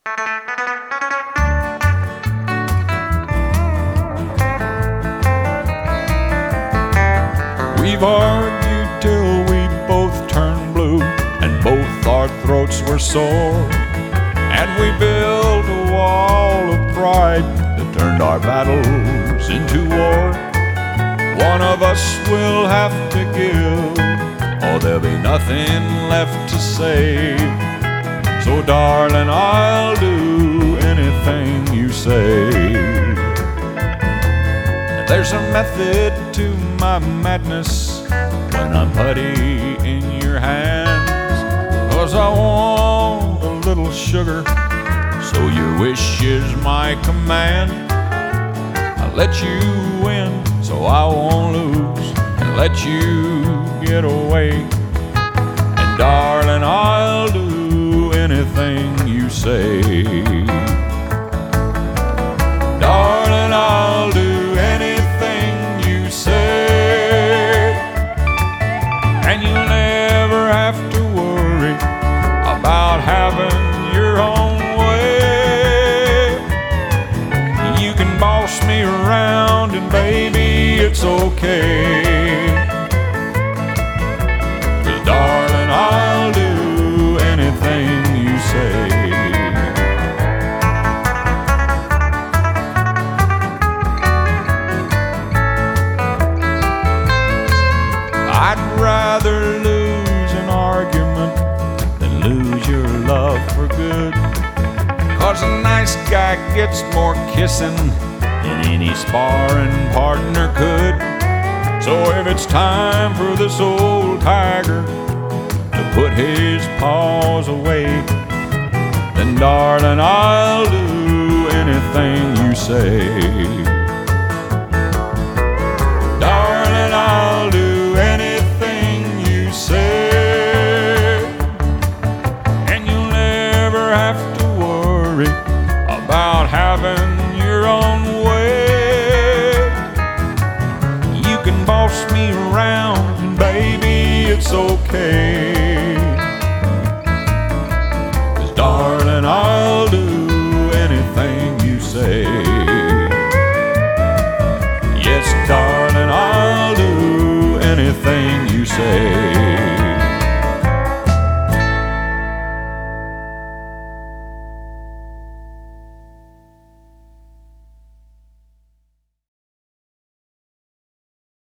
We've argued till we both turned blue, and both our throats were sore, and we built a wall of pride that turned our battles into war. One of us will have to give, or there'll be nothing left to say. So darling, I'll do anything you say. There's a method to my madness when I'm putty in your hands, 'cause I want a little sugar, so your wish is my command. I'll let you win so I won't lose, and let you get away. And darling, I'll do anything you say. Darling, I'll do anything you say, and you'll never have to worry about having your own way. You can boss me around, and baby, it's okay. 'Cause darling, I'll do anything you say. I'd rather lose an argument than lose your love for good, 'cause a nice guy gets more kissing than any sparring partner could. So if it's time for this old tiger to put his paws away, then darling, I'll do anything you say. Darling, I'll do anything you say, and you'll never have to worry about having your own way. You can boss me around, and baby, it's okay. 'Cause darling, I'll do anything you say. Yes, darling, I'll do anything you say.